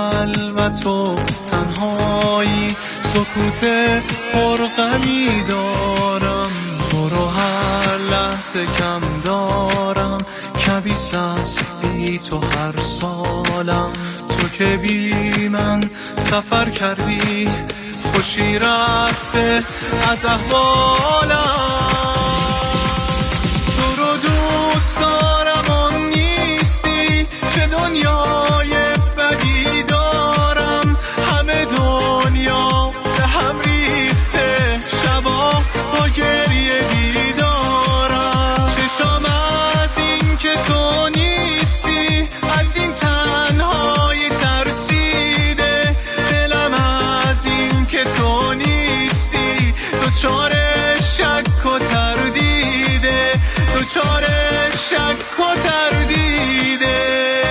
خلوت و تنهایی، سکوت پرغمی دارم، تو رو هر لحظه کم دارم، کبیس است بی تو هر سالم، تو که بی من سفر کردی، خوشی رفته از احوالم، تو رو دوست دارم آن نیستی که دنیای بدی دارم، همه دنیا به هم ریخته، شبا با گریه بیدارم، چشام از این که تو نیستی، از این تنهایی ترسیده، دلم از این که تو نیستی، دوچار شک و تردیده، دوچار شک و تردیده.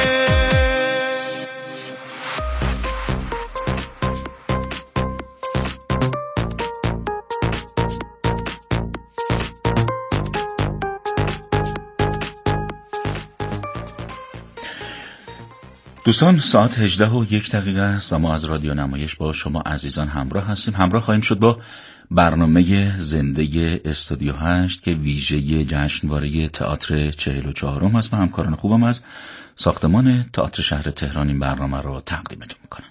دوستان ساعت 18:01 است و ما از رادیو نمایش با شما عزیزان همراه هستیم. همراه خواهیم شد با برنامه زنده استودیو 8 که ویژه جشنواره تئاتر 44م هست و همکاران خوبم از ساختمان تئاتر شهر تهران این برنامه رو تقدیمتون میکنن.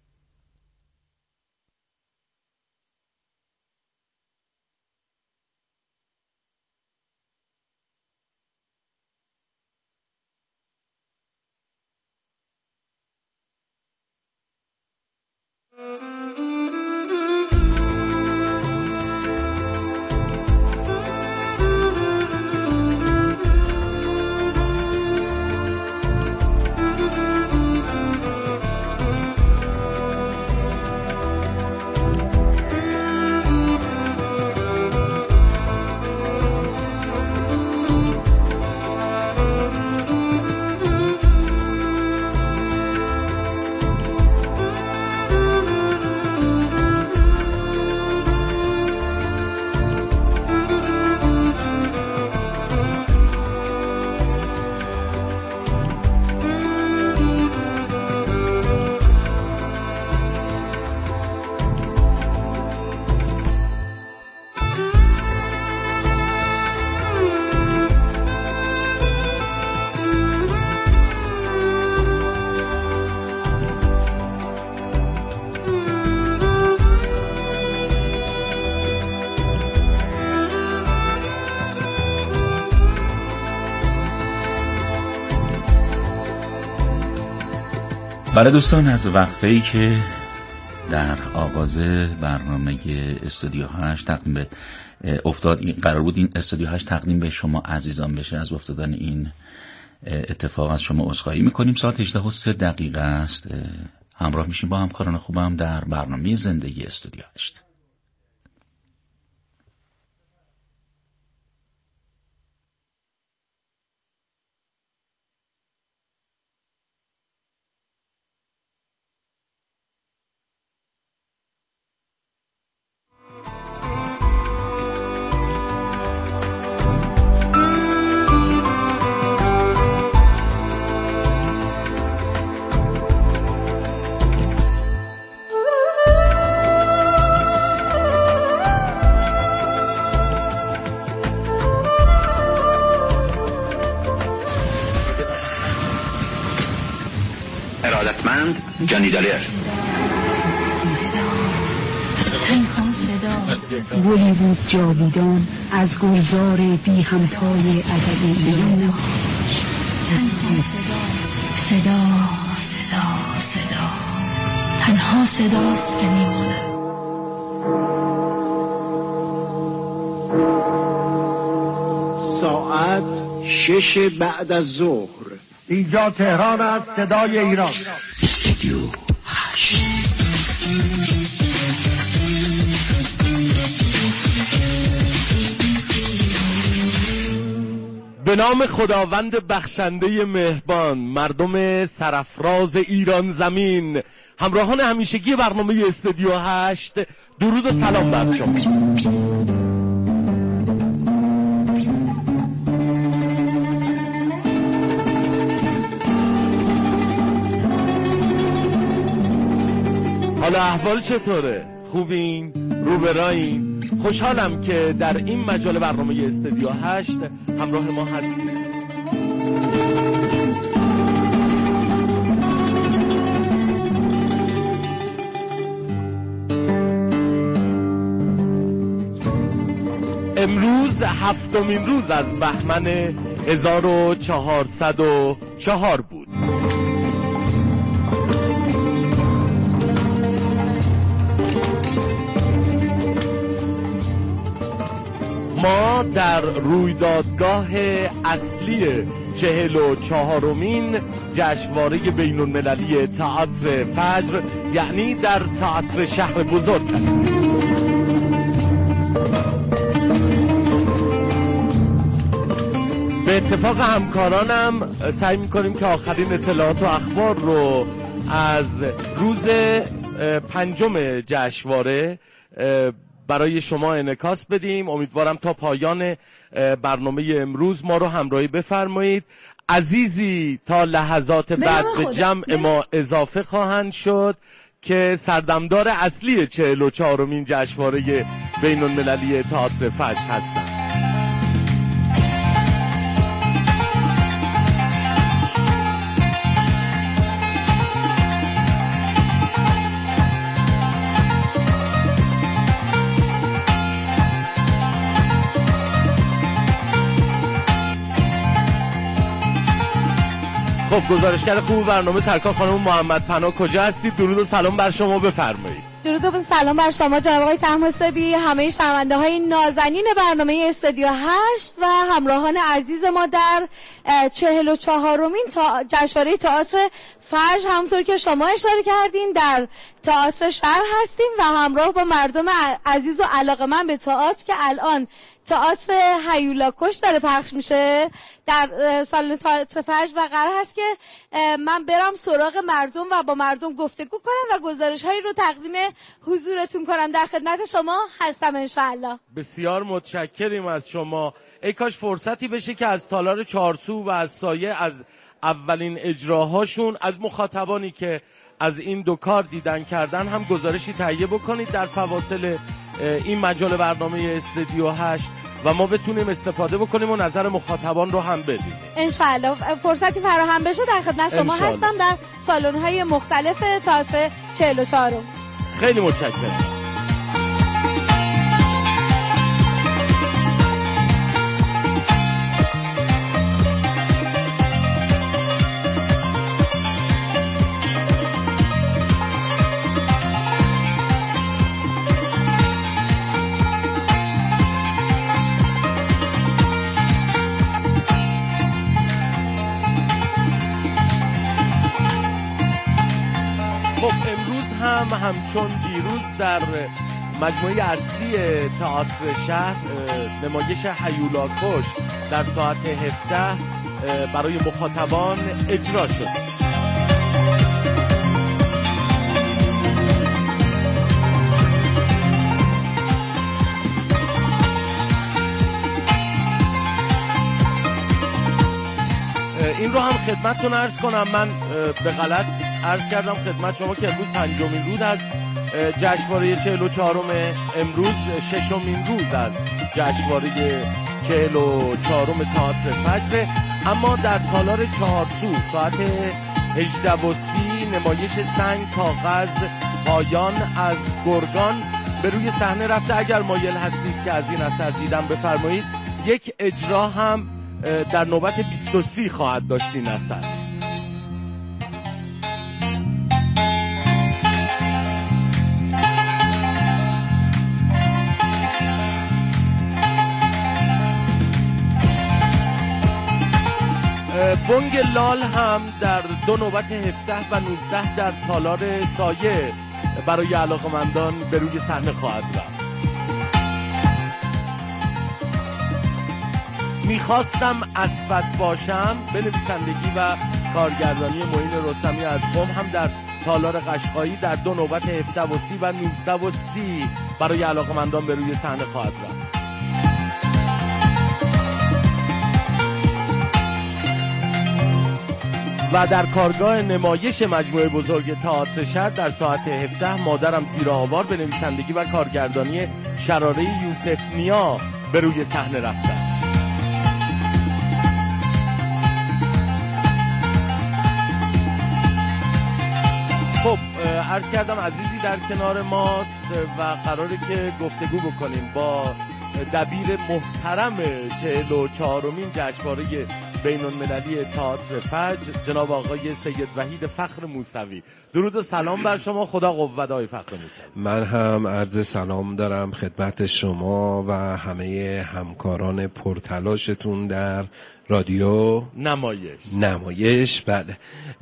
بله دوستان، از وقفه‌ای که در آغاز برنامه استودیو 8 تقدیم به افتاد، قرار بود این استودیو 8 تقدیم به شما عزیزان بشه، از افتادن این اتفاق از شما عذرخواهی میکنیم. ساعت 18:03 است. همراه میشیم با همکاران خوبم در برنامه زنده استودیو 8. جانی دالر. تنها صدا گلی بود جاویدان از گلزار بی همتای ادبی ایران. تنها صدا صدا صدا تنها صداست که میماند. ساعت 6 بعد از ظهر. اینجا تهران است، صدای ایران. استودیو 8. به نام خداوند بخشنده مهربان، مردم سرافراز ایران زمین، همراهان همیشگی برنامه استودیو 8، درود و سلام بر شما. حالا احوال چطوره؟ خوبین؟ روبرایین؟ خوشحالم که در این مجال برنامه استودیو 8 همراه ما هستید. امروز 7مین روز از بهمن 1404 بود. ما در رویدادگاه اصلی 44مین جشنواره بین‌المللی تئاتر فجر، یعنی در تئاتر شهر بزرگ هستیم. به اتفاق همکارانم سعی می‌کنیم که آخرین اطلاعات و اخبار رو از روز 5 جشنواره برای شما انعکاس بدیم. امیدوارم تا پایان برنامه امروز ما رو همراهی بفرمایید. عزیزی تا لحظات بعد به جمع ما اضافه خواهند شد که سردمدار اصلی 44مین جشنواره بین‌المللی تئاتر فجر هستند. خب گزارشگر خوب برنامه سرکار خانم محمد پناه کجا هستید؟ درود و سلام بر شما بفرمایید. درود و سلام بر شما جناب آقای طهماسبی، همه شنونده های نازنین برنامه استودیو 8 و همراهان عزیز ما در 44مین جشنواره تئاتر فجر. همونطور که شما اشاره کردین در تئاتر شهر هستیم و همراه با مردم عزیز و علاقه‌مند به تئاتر که الان تئاتر هیولاکوش داره پخش میشه در سالن تئاتر فجر و قرار هست که من برم سراغ مردم و با مردم گفتگو کنم و گزارش‌هایی رو تقدیم حضورتون کنم. در خدمت شما هستم انشاءالله. بسیار متشکریم از شما. ای کاش فرصتی بشه که از تالار چارسو و از سایه از اولین اجراهاشون از مخاطبانی که از این دو کار دیدن کردن هم گزارشی تهیه بکنید در فواصل این مجال برنامه استودیو 8 و ما بتونیم استفاده بکنیم و نظر مخاطبان رو هم بدیم. انشاءالله فرصتی فراهم بشه در خدمت شما هستم در سالن‌های مختلف تئاتر 44. خیلی متشکرم. همچون دیروز در مجموعه اصلی تئاتر شهر نمایش هیولاکوش در ساعت 17 برای مخاطبان اجرا شد. این رو هم خدمتتون عرض کنم، من به غلط عرض کردم خدمت شما که امروز 5مین روز از جشنواره 44م، امروز 6مین روز از جشنواره 44م تئاتر فجر. اما در تالار چهارسو ساعت 18:30 نمایش سنگ کاغذ پایان از گرگان به روی صحنه رفته. اگر مایل هستید که از این اثر دیدن بفرمایید. یک اجرا هم در نوبت 20:30 خواهد داشت این اثر. بنگ لال هم در دو نوبت 17 و 19 در تالار سایه برای علاقمندان به روی صحنه خواهد رفت. میخواستم اسفت باشم به نویسندگی و کارگردانی معین رستمی از قم هم در تالار قشقایی در دو نوبت 17:30 و 19:30 برای علاقمندان به روی صحنه خواهد رفت. و در کارگاه نمایش مجموعه بزرگ تئاتر شهر در ساعت 17 مادرم زیر آوار به نویسندگی و کارگردانی شراره یوسف نیا به روی صحنه رفته است. خب عرض کردم عزیزی در کنار ماست و قراره که گفتگو بکنیم با دبیر محترم 44مین جشنواره بین المللی تئاتر فجر جناب آقای سید وحید فخر موسوی. درود و سلام بر شما. خدا قوت آقای فخر موسوی. من هم عرض سلام دارم خدمت شما و همه همکاران پرتلاشتون در رادیو نمایش. بله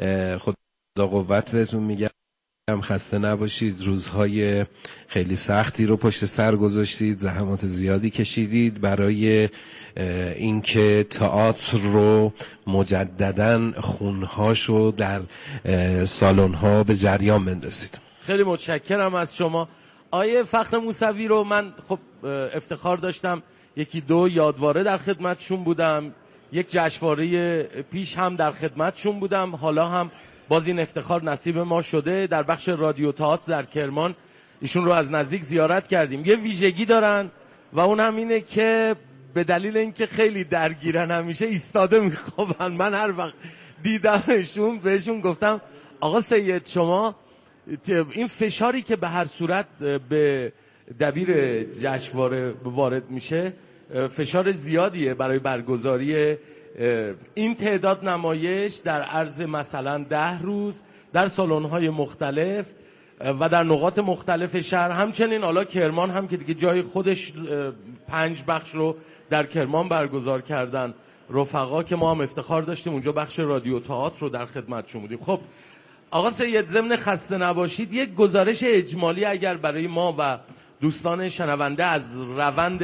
خدا قوت بهتون میگم، خسته نباشید. روزهای خیلی سختی رو پشت سر گذاشتید، زحمات زیادی کشیدید برای اینکه تئاتر رو مجدداً خونهاشو در سالن‌ها به جریان بندازید. خیلی متشکرم از شما. آیه فخر موسوی رو من خب افتخار داشتم یکی دو یادواره در خدمتشون بودم، یک جشنواره پیش هم در خدمتشون بودم، حالا هم باز این افتخار نصیب ما شده. در بخش رادیو تئاتر در کرمان ایشون رو از نزدیک زیارت کردیم. یه ویژگی دارن و اون هم اینه که به دلیل اینکه خیلی درگیرن همیشه ایستاده میخوابن. من هر وقت دیدمشون بهشون گفتم آقا سید شما این فشاری که به هر صورت به دبیر جشنواره وارد میشه فشار زیادیه برای برگزاری این تعداد نمایش در عرض مثلا 10 روز در سالن‌های مختلف و در نقاط مختلف شهر. همچنین حالا کرمان هم که دیگه جای خودش 5 بخش رو در کرمان برگزار کردن رفقا که ما هم افتخار داشتیم اونجا بخش رادیو تئاتر رو در خدمتشون بودیم. خب آقا سید ضمن خسته نباشید یک گزارش اجمالی اگر برای ما و دوستان شنونده از روند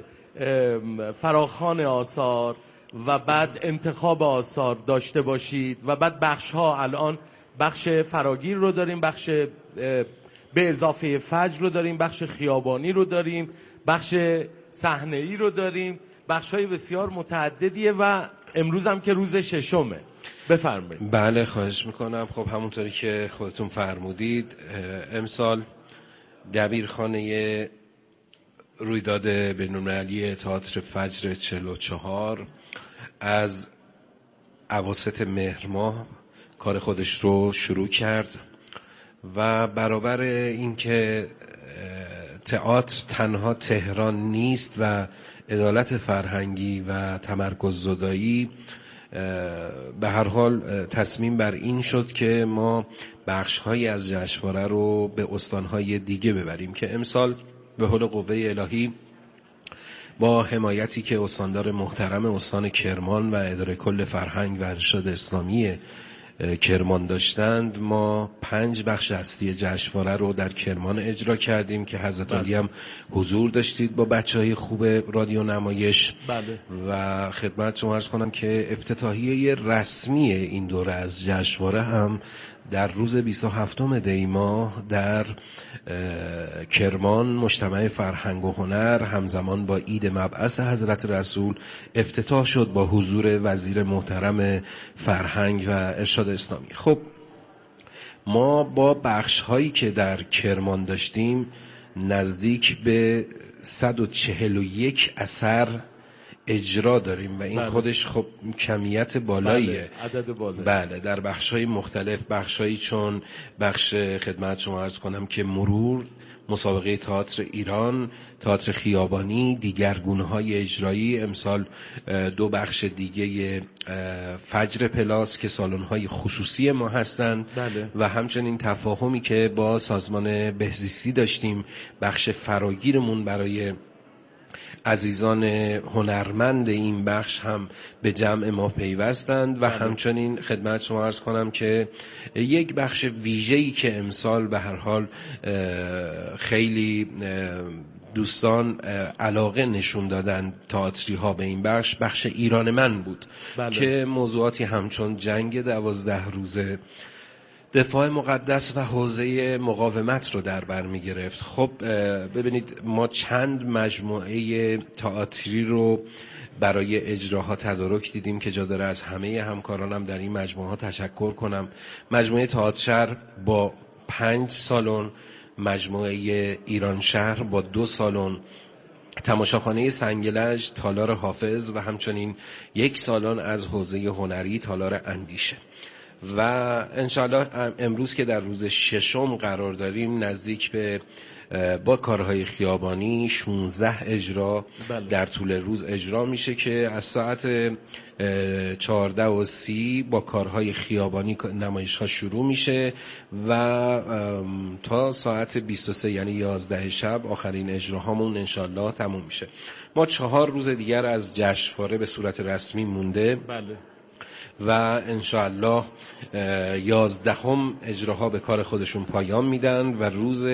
فراخوان آثار و بعد انتخاب آثار داشته باشید و بعد بخش ها الان بخش فراگیر رو داریم، بخش به اضافه فجر رو داریم، بخش خیابانی رو داریم، بخش صحنه‌ای رو داریم، بخش های بسیار متعددیه و امروز هم که روز 6. بفرمایید. بله خواهش میکنم. خب همونطوری که خودتون فرمودید امسال دبیرخانه رویداد بین‌المللی تئاتر فجر 44 از اواسط مهر ماه کار خودش رو شروع کرد و برابر اینکه تئاتر تنها تهران نیست و عدالت فرهنگی و تمرکز زدایی، به هر حال تصمیم بر این شد که ما بخش‌هایی از جشنواره رو به استان‌های دیگه ببریم که امسال به حول قوه الهی با حمایتی که استاندار محترم استان کرمان و اداره کل فرهنگ و ارشاد اسلامی کرمان داشتند، ما 5 بخش اصلی جشنواره رو در کرمان اجرا کردیم که حضرت علی هم حضور داشتید با بچهای خوب رادیو نمایش. بله. و خدمت شما عرض کنم که افتتاحیه رسمی این دوره از جشنواره هم در روز 27 دی ماه در کرمان مجتمع فرهنگ و هنر همزمان با عید مبعث حضرت رسول افتتاح شد با حضور وزیر محترم فرهنگ و ارشاد اسلامی. خب ما با بخش هایی که در کرمان داشتیم نزدیک به 141 اثر اجرا داریم و این بله. خودش خب کمیت بالاییه. بله. عدد بالایی. بله در بخش‌های مختلف، بخش‌هایی چون بخش خدمت شما عرض کنم که مرور، مسابقه تئاتر ایران، تئاتر خیابانی، دیگر گونه‌های اجرایی، امسال 2 بخش دیگه فجر پلاس که سالن‌های خصوصی ما هستند. بله. و همچنین تفاهمی که با سازمان بهزیستی داشتیم، بخش فراگیرمون برای عزیزان هنرمند این بخش هم به جمع ما پیوستند و همچنین خدمت شما عرض کنم که یک بخش ویژه‌ای که امسال به هر حال خیلی دوستان علاقه نشون دادن تئاتری ها به این بخش ایران من بود. بله. که موضوعاتی همچون جنگ 12 روزه، دفاع مقدس و حوزه مقاومت رو در بر می گرفت. خب ببینید ما چند مجموعه تئاتری رو برای اجراها تدارک دیدیم که جا داره از همه همکارانم در این مجموعه ها تشکر کنم. مجموعه تئاتر شهر با 5 سالن، مجموعه ایران شهر با 2 سالن، تماشاخانه سنگلج تالار حافظ و همچنین 1 سالن از حوزه هنری تالار اندیشه. و انشاءالله امروز که در روز 6 قرار داریم نزدیک به با کارهای خیابانی 16 اجرا در طول روز اجرا میشه که از ساعت 14:30 با کارهای خیابانی نمایش ها شروع میشه و تا ساعت 23 یعنی 11 شب آخرین اجراهامون انشالله تموم میشه. ما 4 روز دیگر از جشنواره به صورت رسمی مونده. بله. و انشاءالله 11 اجراها به کار خودشون پایان میدن و روز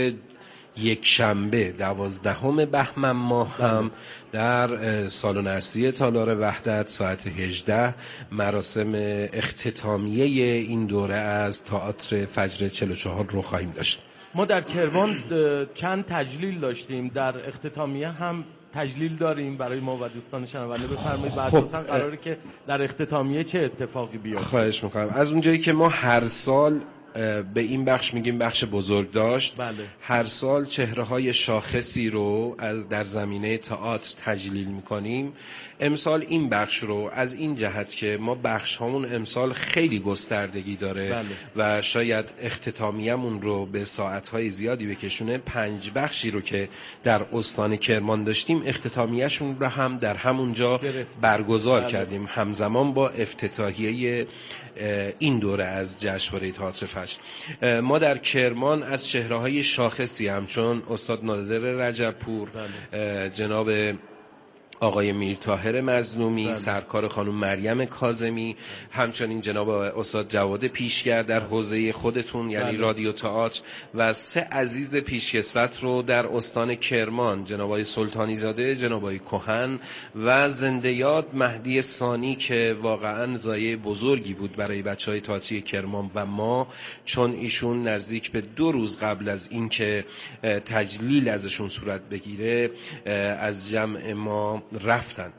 یکشنبه 12 بهمن ماه هم در سالن اصلی تالار وحدت ساعت 18 مراسم اختتامیه این دوره از تئاتر فجر 44 رو خواهیم داشت. ما در کرمان چند تجلیل داشتیم، در اختتامیه هم تجلیل داریم برای ما و دوستان شنونده. بفرمایید اساسا قراره که در اختتامیه چه اتفاقی بیفته؟ خواهش میکنم. از اونجایی که ما هر سال به این بخش میگیم بخش بزرگ داشت، بله. هر سال چهره‌های شاخصی رو از در زمینه تئاتر تجلیل میکنیم. امسال این بخش رو از این جهت که ما بخش هامون امسال خیلی گستردگی داره، بله. و شاید اختتامیه‌مون رو به ساعت‌های زیادی بکشونه، 5 بخشی رو که در استان کرمان داشتیم اختتامیه‌شون رو هم در همونجا برگزار کردیم همزمان با افتتاحیه این دوره از جشنواره تئاتر فجر. ما در کرمان از چهره‌های شاخصی همچون استاد نادر رجبپور، جناب آقای میرطاهر مظلومی، سرکار خانم مریم کاظمی، همچنین جناب استاد جواد پیشگر در حوزه خودتون یعنی رادیو تئاتر، و 3 عزیز پیشکسوت رو در استان کرمان، جناب آقای سلطانی زاده، جناب آقای کهن و زنده یاد مهدی ثانی که واقعا ضایعه بزرگی بود برای بچهای تئاتری کرمان و ما، چون ایشون نزدیک به 2 روز قبل از اینکه تجلیل ازشون صورت بگیره از جمع ما رفتند.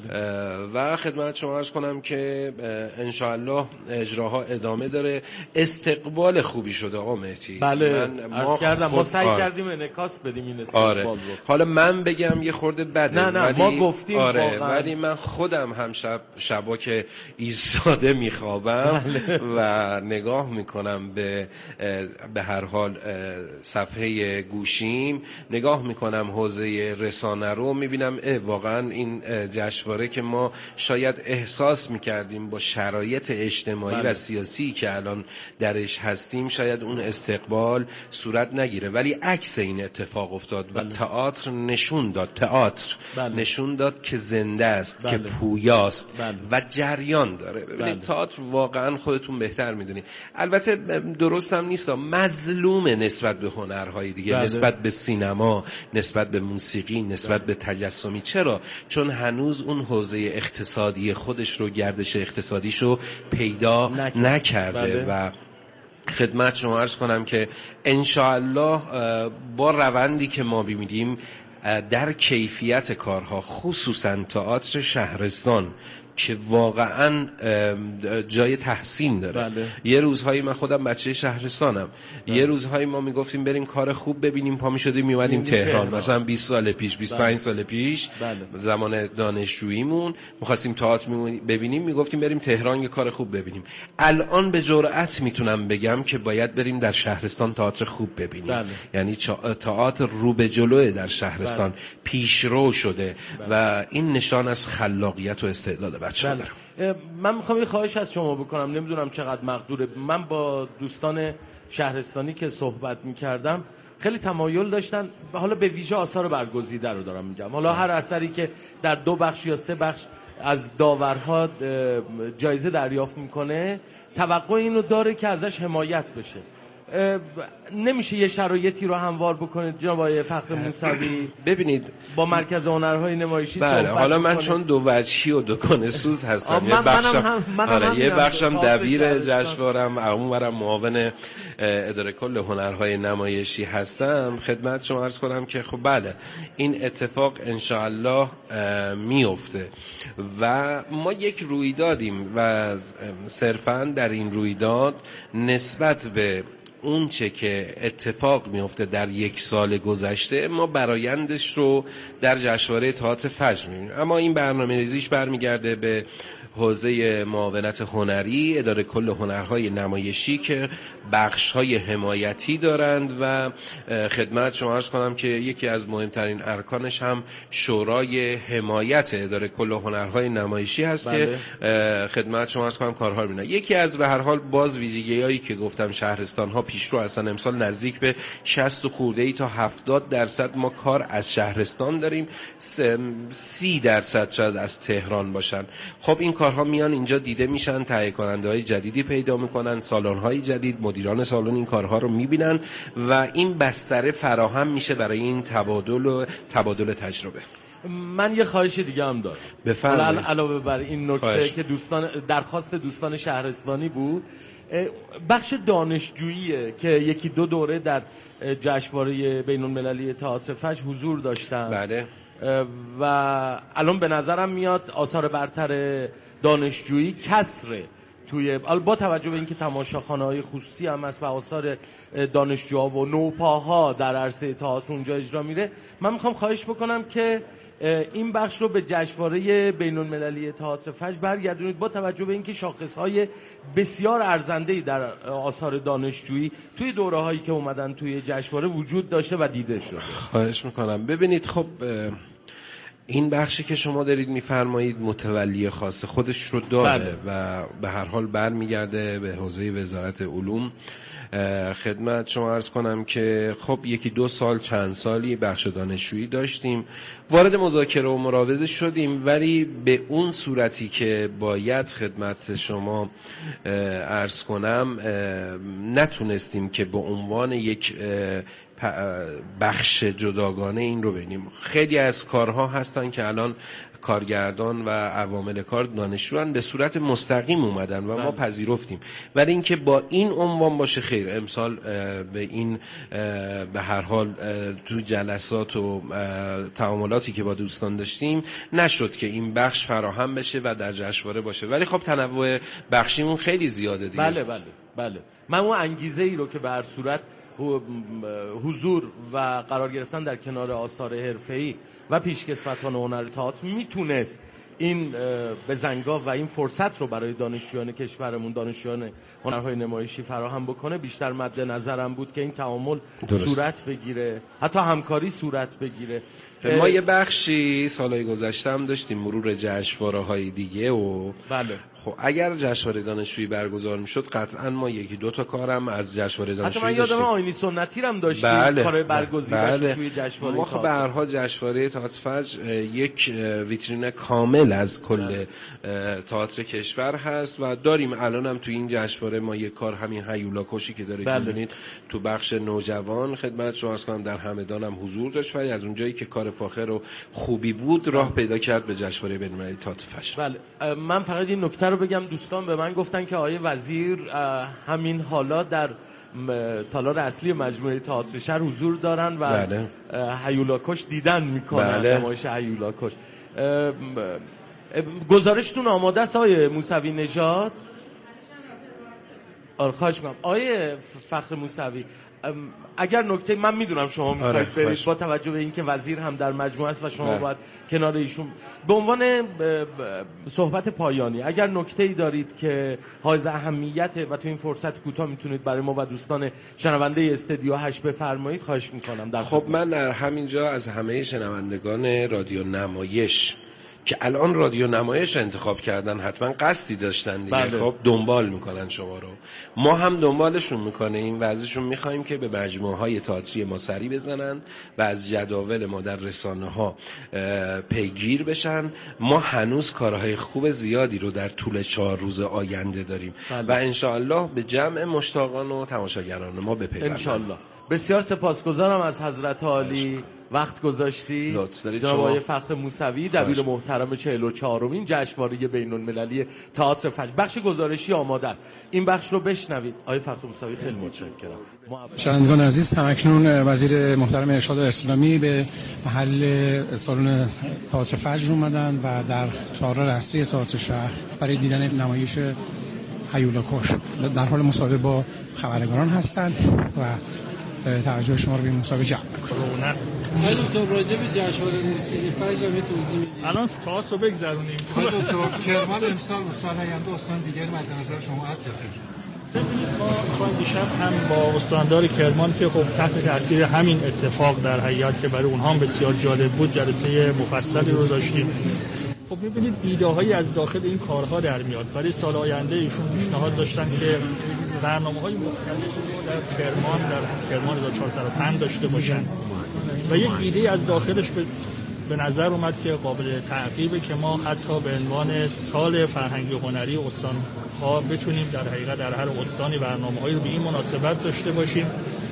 و خدمت شما عرض کنم که انشاءالله اجراها ادامه داره. استقبال خوبی شده آقا مهدی. بله عرض کردم ما سعی کردیم انعکاس بدیم این استقبال رو. حالا من بگم یه خورده بده، نه ما گفتیم ولی من خودم هم شبا که ایستاده میخوابم و نگاه میکنم به هر حال صفحه گوشیم، نگاه میکنم حوزه رسانه رو، میبینم واقعا این جشنواره که ما شاید احساس میکردیم با شرایط اجتماعی و سیاسی که الان درش هستیم شاید اون استقبال صورت نگیره، ولی عکس این اتفاق افتاد و تئاتر نشون داد که زنده است، که پویاست و جریان داره. ببینید تئاتر واقعا خودتون بهتر میدونید، البته درست هم نیست، مظلومه نسبت به هنرهای دیگه، نسبت به سینما، نسبت به موسیقی، نسبت به تجسمی. چرا؟ چون هنوز اون حوزه اقتصادی خودش رو، گردش اقتصادیش رو پیدا نکرده. و خدمت شما عرض کنم که انشاءالله با روندی که ما می‌بینیم در کیفیت کارها، خصوصا تئاتر شهرستان که واقعا جای تحسین داره. یه روزهایی من خودم بچه شهرستانم، یه روزهایی ما میگفتیم بریم کار خوب ببینیم، پا میشدیم میومدیم تهران. مثلا 20 سال پیش، 25 سال پیش زمان دانشجوییمون میخواستیم تئاتر ببینیم، میگفتیم بریم تهران یه کار خوب ببینیم. الان به جرئت میتونم بگم که باید بریم در شهرستان تئاتر خوب ببینیم. یعنی تئاتر رو به جلوه در شهرستان، پیشرو شده و این نشان از خلاقیت و استعداد بچه‌ها. من میخوام یه خواهش از شما بکنم، نمیدونم چقدر مقدوره. من با دوستان شهرستانی که صحبت میکردم خیلی تمایل داشتن، حالا به ویژه آثار برگزیده رو دارم میگم، حالا هر اثری که در 2 بخش یا 3 بخش از داورها جایزه دریافت میکنه توقع اینو داره که ازش حمایت بشه. نمیشه یه شرایطی رو هموار بکنید جناب آقای فخر موسوی؟ ببینید با مرکز هنرهای نمایشی بله، حالا من بکنید. چون دو وجهی و دو کنه سوز هستم، یه منم بخشم دبیر جشنوارم، اونورم معاون اداره کل هنرهای نمایشی هستم. خدمت شما عرض کنم که خب بله این اتفاق انشاءالله میفته و ما یک رویدادیم و صرفاً در این رویداد نسبت به اون چه که اتفاق میفته در یک سال گذشته ما برآیندش رو در جشنواره تئاتر فجر می‌بینیم. اما این برنامه‌ریزیش برمیگرده به حوزه معاونت هنری اداره کل هنرهای نمایشی که بخش‌های حمایتی دارند و خدمت شما عرض کنم که یکی از مهمترین ارکانش هم شورای حمایت اداره کل هنرهای نمایشی هست. بله. که خدمت شما عرض کنم کارها رو می‌بینه. یکی از به هر حال باز ویژگی‌هایی که گفتم شهرستان‌ها پیشرو هستن، امسال نزدیک به 60 خرده‌ای تا 70% ما کار از شهرستان داریم، 30% شاید از تهران باشن. خب این کارها میان اینجا دیده میشن، تهیه کننده های جدیدی پیدا میکنن، سالن های جدید، مدیران سالن این کارها رو میبینن و این بستر فراهم میشه برای این تبادل تجربه. من یه خواهش دیگه هم دارم بفرمایید. علاوه بر این نکته که درخواست دوستان شهرستانی بود، بخش دانشجوییه که یکی دو دوره در جشنواره بین‌المللی تئاتر فجر حضور داشتن. بله. و الان به نظرم میاد آثار برتر دانشجویی کسره توی با توجه به اینکه تماشاخانه‌های خصوصی هم هست و آثار دانشجوها و نوپاها در عرصه تئاتر اونجا اجرا میره. من میخوام خواهش بکنم که این بخش رو به جشنواره بین‌المللی تئاتر فجر برگردونید با توجه به اینکه شاخص‌های بسیار ارزنده‌ای در آثار دانشجویی توی دوره‌هایی که اومدن توی جشنواره وجود داشته و دیده شده. خواهش میکنم. ببینید خب این بخشی که شما دارید میفرمایید متولی خاص خودش رو داره. بله. و به هر حال برمیگرده به حوزه وزارت علوم. خدمت شما عرض کنم که خب یکی دو سال چند سالی بخش دانشجویی داشتیم، وارد مذاکره و مراوده شدیم، ولی به اون صورتی که باید خدمت شما عرض کنم نتونستیم که به عنوان یک بخش جداگانه این رو ببینیم. خیلی از کارها هستن که الان کارگردان و عوامل کار دانشجوان به صورت مستقیم اومدن و ما پذیرفتیم، ولی اینکه با این عنوان باشه خیر. امسال به این به هر حال تو جلسات و تعاملاتی که با دوستان داشتیم نشد که این بخش فراهم بشه و در جشنواره باشه، ولی خب تنوع بخشیمون خیلی زیاده دیگه. بله. من اون انگیزه ای رو که به هر صورت حضور و قرار گرفتن در کنار آثار حرفه‌ای و پیشکسوتان هنر تئاتر میتونست این بزنگاه و این فرصت رو برای دانشجویان کشورمون، دانشجویان هنرهای نمایشی فراهم بکنه، بیشتر مد نظرم بود که این تعامل صورت بگیره، حتی همکاری صورت بگیره. ما یه بخشی سالهای گذشته هم داشتیم مرور جشنواره‌های دیگه و بله. خب اگر جشنواره دانشجویی برگزار میشد قطعا ما یکی دو تا کارم از جشنواره دانشجویی داشتیم. حتی من یادم آینی سنتی رو هم داشتیم. بله. کار برگزیدش بله. توی جشنواره ما خب به هر حال جشنواره تئاتر فجر یک ویترین کامل از کل تئاتر کشور هست و داریم. الان هم توی این جشنواره ما یک کار همین هیولا کشی که دارید می‌بینید تو بخش نوجوان خدمت شما عرض کنم در همدان هم حضور داشت، ولی از اونجایی که کار فاخر و خوبی بود راه پیدا کرد به جشنواره بین‌المللی تئاتر فجر. بله. من فقط این نکته رو بگم، دوستان به من گفتن که آقای وزیر همین حالا در تالار اصلی مجموعه تئاتر شهر حضور دارن و بله. هیولاکوش دیدن میکنن. بله. نمایش هیولاکوش. گزارشتون آماده است آقای موسوی نژاد؟ خواهش میکنم آقای فخر موسوی، اگر نکته من میدونم شما میخواید برید با توجه به اینکه وزیر هم در مجموعه است و شما باید کنار ایشون به عنوان صحبت پایانی اگر نکته‌ای دارید که حائز اهمیت و تو این فرصت کوتاه میتونید برای ما و دوستان شنونده استودیو 8 بفرمایید خواهش میکنم. خب من در همینجا از همه شنوندگان رادیو نمایش که الان رادیو نمایش انتخاب کردن حتما قصدی داشتن دیگه. بله. خب دنبال میکنن شما رو، ما هم دنبالشون میکنیم و ازشون میخوایم که به مجموعه های تئاتری ما سری بزنن و از جداول ما در رسانه ها پیگیر بشن. ما هنوز کارهای خوب زیادی رو در طول 4 روز آینده داریم. بله. و انشاءالله به جمع مشتاقان و تماشاگران ما بپیوندیم انشالله. بسیار سپاسگزارم از حضرت عالی، وقت گذاشتی. لطف دارید جناب شما. آقای فخر موسوی دبیر محترم 44مین جشنواره بین‌المللی تئاتر فجر. بخش گزارشی آماده است، این بخش رو بشنوید. آقای فخر موسوی خیلی متشکرم. شنوندگان عزیز، همکنون وزیر محترم ارشاد اسلامی به محل سالن تئاتر فجر اومدن و در تالار اصلی تئاتر شهر برای دیدن نمایش هیولاکوش در حال مصاحبه با خبرنگاران هستند و توجه شما رو به این مصاحبه جلب می‌کنم. دکتر راجع به جشنواره موسیقی فجر هم توضیح میدید؟ الان تئاتر رو بگذرونیم. دکتر کرمان امسال و سال آینده استان دیگری مد نظر شما هست یا خیر؟ ما دیشب هم با استاندار کرمان که خب تحت تاثیر همین اتفاق در حقیقت که برای اونها هم بسیار جالب بود جلسه مفصلی رو داشتیم. خب می‌بینید ایده‌هایی از داخل این کارها در میاد. برای سال آینده ایشون پیشنهاد داشتن که برنامه‌های مختلفی رو در کرمان 1405 داشته باشن و یک ایده از داخلش به نظر اومد که قابل تعقیبه که ما حتی به عنوان سال فرهنگی هنری استان‌ها بتونیم در حقیقت در هر استانی برنامه‌هایی رو به این مناسبت داشته باشیم.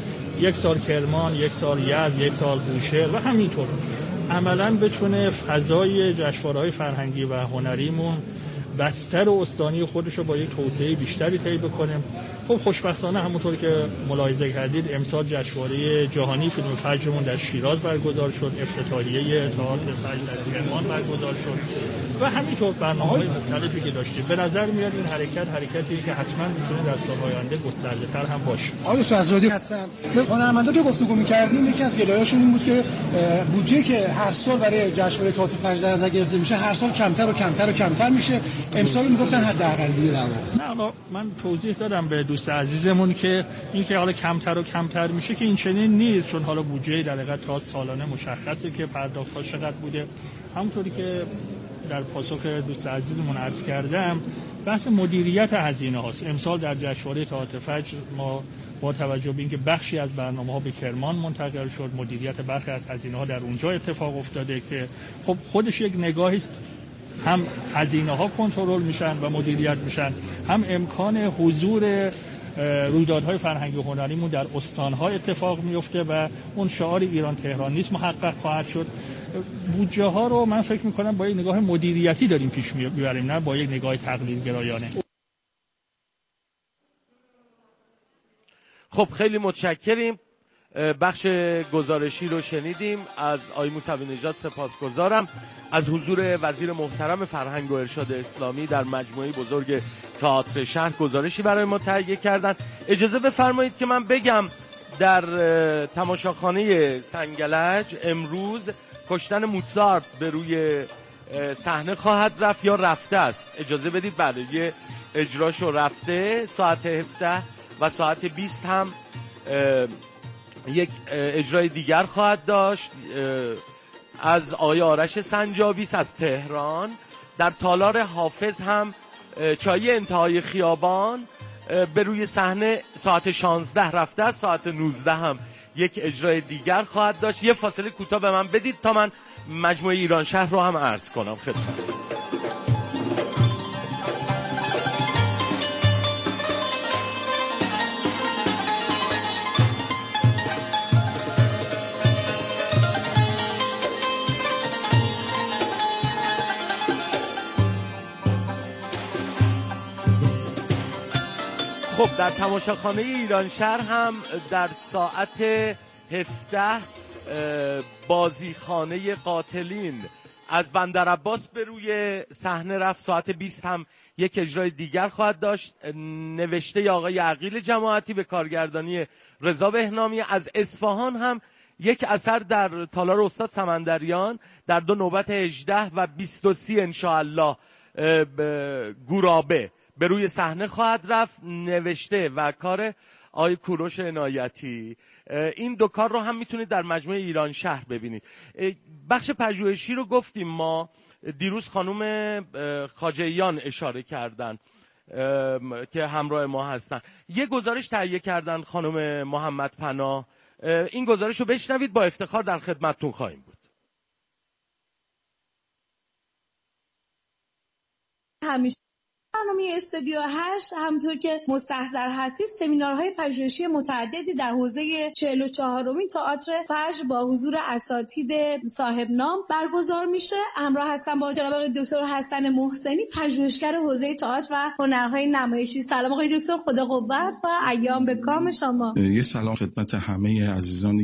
یک سال کرمان، یک سال یزد، یک سال بوشهر و همینطور عملاً بتونه فضای جشنواره‌های فرهنگی و هنریمون بستر استانی خودش رو با یک توسعه بیشتری طی بکنه. خب خوشبختانه همونطور که ملاحظه کردید امسال جشنواره جهانی فیلم فجرمون در شیراز برگزار شد، افتتاحیه تئاتر فجر در کرمان برگزار شد و همینطور برنامه‌های مختلفی که داشتیم. به نظر میاد این حرکتی که حتما میتونه در سال آینده گسترده‌تر هم باشه. آقای سعدی هستن. هنرمندا که گفتگو می‌کردیم یکی از گلایه‌هاشون این بود که بودجه که هر سال برای جشنواره تئاتر فجر در نظر گرفته میشه هر سال کمتر و کمتر و کمتر میشه. امسال میگفتن حداقل در واقع. نه حالا من توضیح دادم به دوست عزیزمون که این که حالا کمتر و کمتر میشه که این چنین نیست، چون حالا بودجه در حقیقت تا سالانه مشخصه که پرداخت‌ها چقدر بوده. همونطوری که در پاسخ دوست عزیزمون عرض کردم بحث مدیریت هزینه هاست. امسال در جشنواره تئاتر فجر ما با توجه به اینکه بخشی از برنامه‌ها به کرمان منتقل شد، مدیریت برخی از هزینه‌ها در اونجا اتفاق افتاده که خب خودش یک نگاهی است، هم هزینه‌ها کنترل میشن و مدیریت میشن، هم امکان حضور رویدادهای فرهنگی و هنریمون در استان‌ها اتفاق میفته و اون شعار ایران تهران نیست محقق خواهد شد. بودجه ها رو من فکر میکنم با یک نگاه مدیریتی داریم پیش میبریم، نه با یک نگاه تقلیدگرایانه. خب خیلی متشکریم. بخش گزارشی رو شنیدیم از آقای موسوی نژاد. سپاسگزارم از حضور وزیر محترم فرهنگ و ارشاد اسلامی در مجموعه بزرگ تئاتر شهر. گزارشی برای ما تهیه کردن. اجازه بفرمایید که من بگم در تماشاخانه سنگلج امروز کشتن موزارت به روی صحنه خواهد رفت یا رفته است. اجازه بدید برای اجراشو رفته. ساعت 17 و ساعت 20 هم یک اجرای دیگر خواهد داشت از آقای آرش سنجابیس از تهران. در تالار حافظ هم چای انتهای خیابان به روی صحنه ساعت 16 رفته است. ساعت 19 هم یک اجرای دیگر خواهد داشت. یه فاصله کوتاه به من بدید تا من مجموعه ایران شهر رو هم عرض کنم خدمت. خب در تماشاخانه ایران شهر هم در ساعت 17 بازیخانه قاتلین از بندر عباس به روی صحنه رفت. ساعت 20 هم یک اجرای دیگر خواهد داشت. نوشته آقای عقیل جماعتی به کارگردانی رضا بهنامی. از اصفهان هم یک اثر در تالار استاد سمندریان در دو نوبت 18 و 23 انشاءالله گورابه به روی صحنه خواهد رفت. نوشته و کار آقای کوروش عنایتی. این دو کار رو هم میتونید در مجموعه ایران شهر ببینید. بخش پژوهشی رو گفتیم ما دیروز خانم خواجهیان اشاره کردن که همراه ما هستن. یه گزارش تهیه کردن خانم محمد پناه، این گزارش رو بشنوید، با افتخار در خدمتتون خواهیم بود. همیشه برنامه استودیو 8 همونطور که مستحضر هستید سمینارهای پژوهشی متعددی در حوزه 44مین تئاتر فجر با حضور اساتید صاحب نام برگزار میشه. همراه هستم با جناب آقای دکتر حسن محسنی، پژوهشگر حوزه تئاتر و هنرهای نمایشی. سلام آقای دکتر، خدا قوت و ایام به کام شما. یه سلام خدمت همه عزیزانی